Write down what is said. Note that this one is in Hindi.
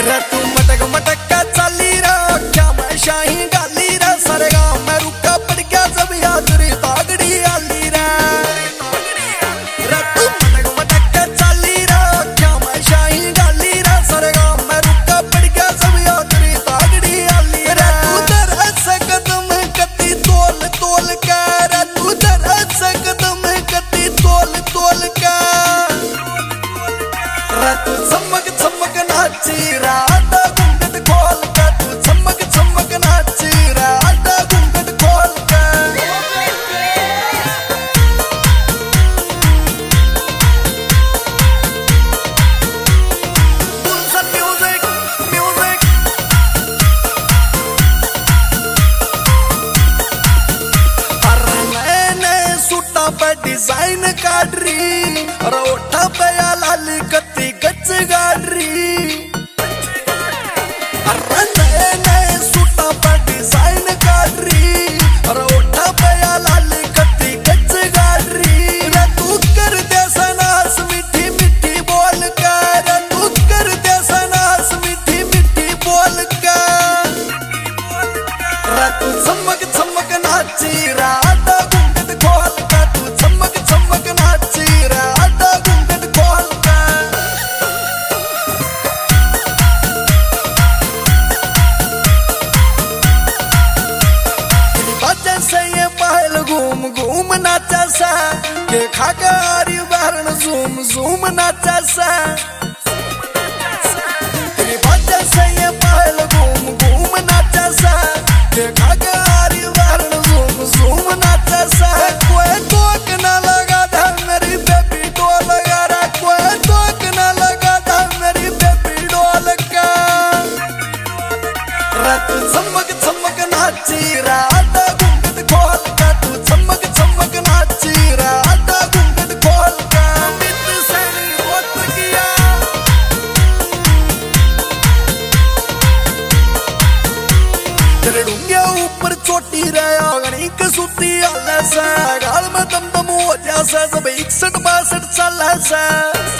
रे तू मटक मटक के चली रे क्या मैं शाही गाली रे सारे गाँव में रुका पड़ गया जब याद रे तागड़ी आली रे तू मटक मटक के चली रे क्या मैं शाही गाली रे सारे गाँव में रुका पड़ गया जब याद रे तागड़ी आली रे तू दर से कदम कती तोल तोल के रे तू दर से कदम कती तोल तोल के रे तू चमक चमक नाची रे आटा घूंघट खोल के तू चमक चमक नाची रे आटा घूंघट खोल के म्यूजिक म्यूजिक अरे मैंने सूटा पे डिजाइन काट रही और ओठा पे लाली कत्ती गच गाड़ रही अरे नए नए सूटा पे डिजाइन काट रही और ओठा पे लाली कत्ती गच गाड़ रही रे तू कर दे सनास मीठी मीठी बोल कर रे तू कर दे सनास मीठी मीठी बोल कर रे तू चमक चमक नाची रे आटा घूंघट खोल के तू चमक चमक नाची रे आटा घूंघट खोल के बच्चे से ये पहल घूम घूम नाचा सा के खाकारी बहरन झूम झूम नाचा सा बच्चे से ये पहल घूम घूम नाचा सा के खाकारी बहरन झूम झूम नाचा सा कोई टोक ना लगा था मेरी बेबी डोल गा कोई टोक ना लगा था मेरी बेबी डोल का रे तू चमक चमक नाची रे आटा घूंघट खोल के तू चमक चमक नाची रे आटा घूंघट खोल के मित सैनी होत गया तेरे डूंगे ऊपर चोटी रे आगनी के सूती आले से गाल में दम दम हो जैसे सब 61 62 चले से